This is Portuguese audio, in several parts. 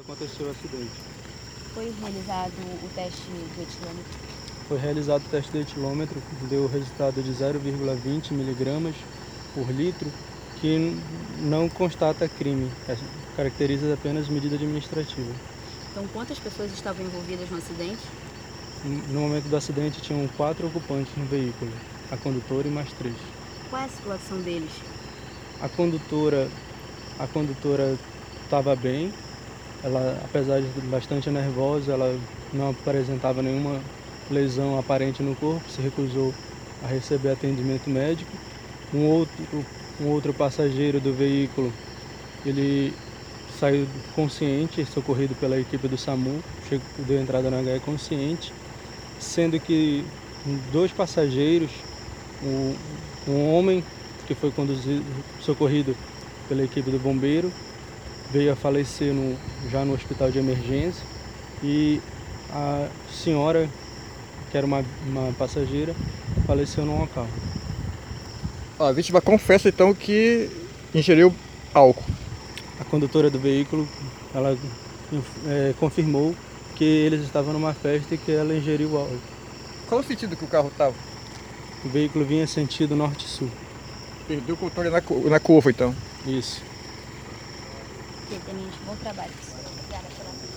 aconteceu o acidente. Foi realizado o teste do etilômetro? Foi realizado o teste de etilômetro, deu resultado de 0,20 miligramas por litro, que não constata crime, caracteriza apenas medida administrativa. Então, quantas pessoas estavam envolvidas no acidente? No momento do acidente, tinham 4 ocupantes no veículo, a condutora e mais 3. Qual é a situação deles? A condutora estava bem, ela, apesar de bastante nervosa, ela não apresentava nenhuma lesão aparente no corpo, se recusou a receber atendimento médico. Um outro passageiro do veículo, ele saiu consciente, socorrido pela equipe do SAMU, deu entrada na HE consciente, sendo que 2 passageiros, um homem que foi socorrido pela equipe do bombeiro, veio a falecer já no hospital de emergência, e a senhora, que era uma passageira, faleceu no local. A vítima confessa então que ingeriu álcool. A condutora do veículo, ela confirmou que eles estavam numa festa e que ela ingeriu álcool. Qual o sentido que o carro estava? O veículo vinha sentido norte-sul. Perdeu o controle na curva então. Isso. Ok, tenente, bom trabalho. Obrigada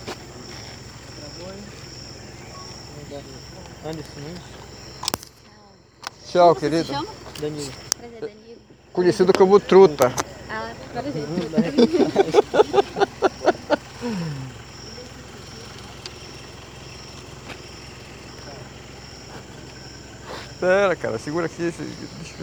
pela... Anderson, né? Tchau, Como você querido. se chama? Danilo. Prazer, Danilo. Conhecido como truta. Ah, prazer. Pera, cara, segura aqui. Deixa eu ver.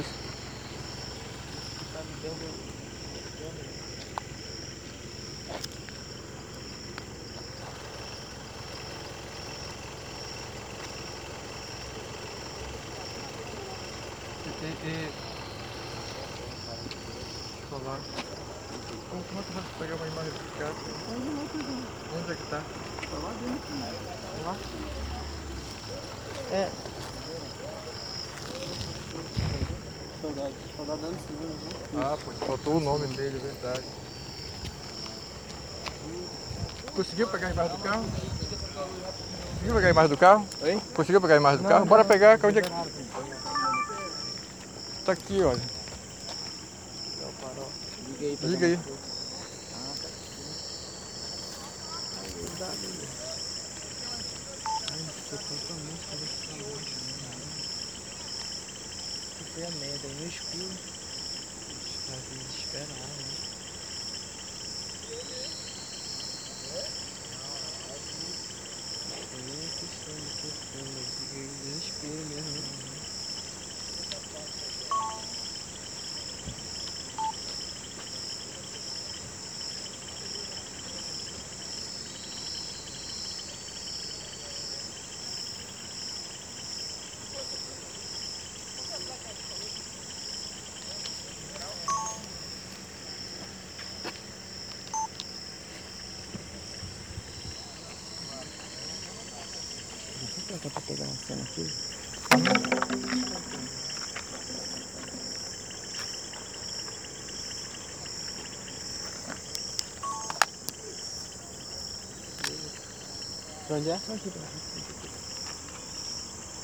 Como é que eu vou pegar uma imagem desse cara? Onde é que tá? Tá lá dentro. Lá? É. Soldado Anderson, né? Ah, pô, faltou o nome dele, é verdade. Conseguiu pegar a imagem do carro? Conseguiu pegar a imagem do carro? Oi? Conseguiu pegar a imagem do carro? Bora pegar, onde é que... Tá aqui, olha. Liga aí. Liga aí. Foi a merda aí no escuro. Os caras desesperaram, né? Foi nem questão de fortuna, mas fiquei desespero mesmo, né? Vou tentar pegar uma cena aqui. Pra onde é? Aqui, pra cá.